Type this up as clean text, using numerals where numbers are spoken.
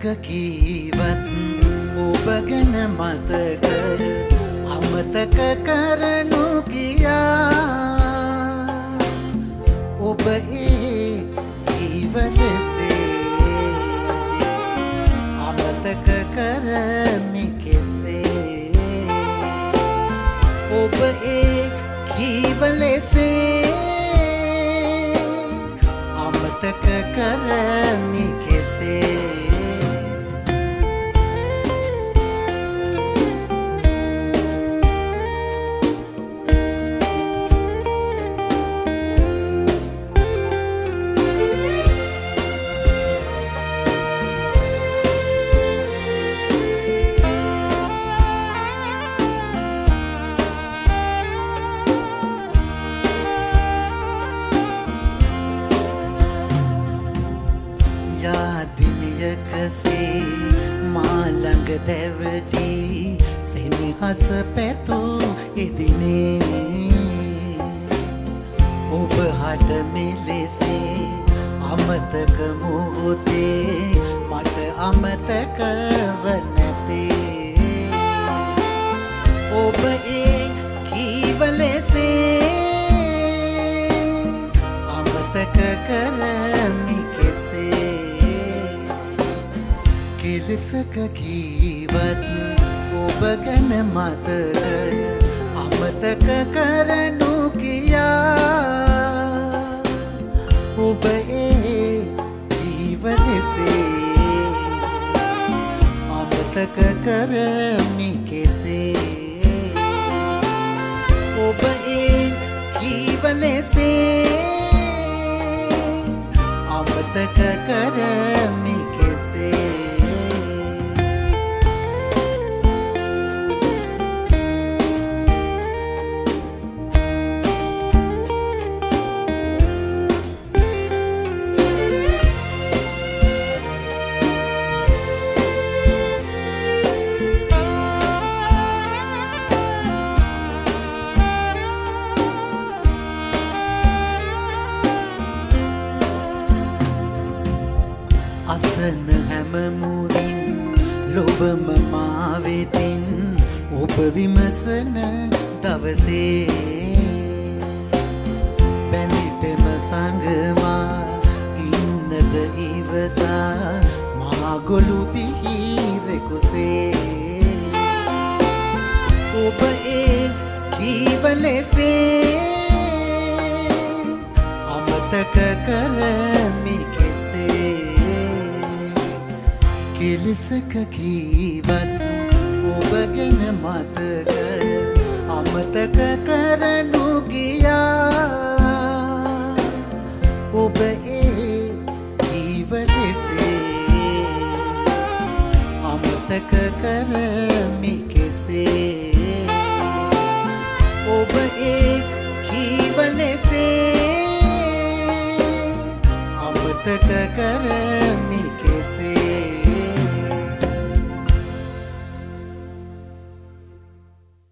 කිලසක කීවත් ඔබ ගැන මතකය අමතක කරනු කියා ඔබ ඒ කීවලසේ අමතක කරමි කෙසේ ඔබ ඒ කීවලසේ අමතක කරමි කෙසේ යාදිනයකසේ මාළඟ දැවටී සෙනෙහස පැතූ එදිනේ ඔබ හට මෙලෙසේ අමතක මොහොතේ මට අමතකව නැතේ ඔබ ඒ කීවලසේ අමතක කරමි කිලසක කීවත් ඔබ ගැන මතකය අමතක කරනු කියා ඔබ ඒ ජීවලසේ අමතක කරමි කෙසේ ඔබ ඒ ජීවලසේ අමතක කරමි කෙසේ අසන හැම මුරින් ලොබම මාවෙතින් ඔබ විමසන දවසේ බැඳිතම සංගමා ඉන්නද ඉවසා මාගොලු පිහිරෙකුසේ ඔබ ඒ කීවලසේ අමතක කරමි කිලසක කීවත් ඔබ ගැන මතකය අමතක කරනු කියා ඔබ ඒ කීවලසේ අමතක කරමි කෙසේ ඔබ ඒ කීවලසේ අමතක කරමි කෙසේ